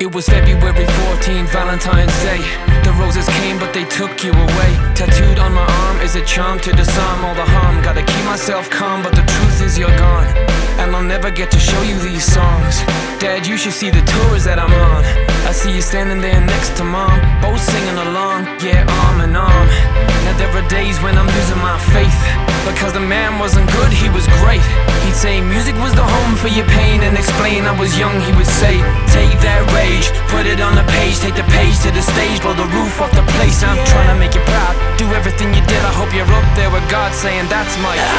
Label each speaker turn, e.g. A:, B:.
A: It was February 14th, Valentine's Day. The roses came but they took you away. Tattooed on my arm is a charm to disarm all the harm. Gotta keep myself calm but the truth is you're gone, and I'll never get to show you these songs. Dad, you should see the tours that I'm on. I see you standing there next to Mom, both singing along, yeah, arm in arm. Now there are days when I'm losing my faith, because the man wasn't good, he was great. He'd say music was the home for your pain, and explain I was young, he would say, take that rage, put it on the page, take the page to the stage, blow the roof off the place. I'm trying to make you proud, do everything you did. I hope you're up there with God saying that's my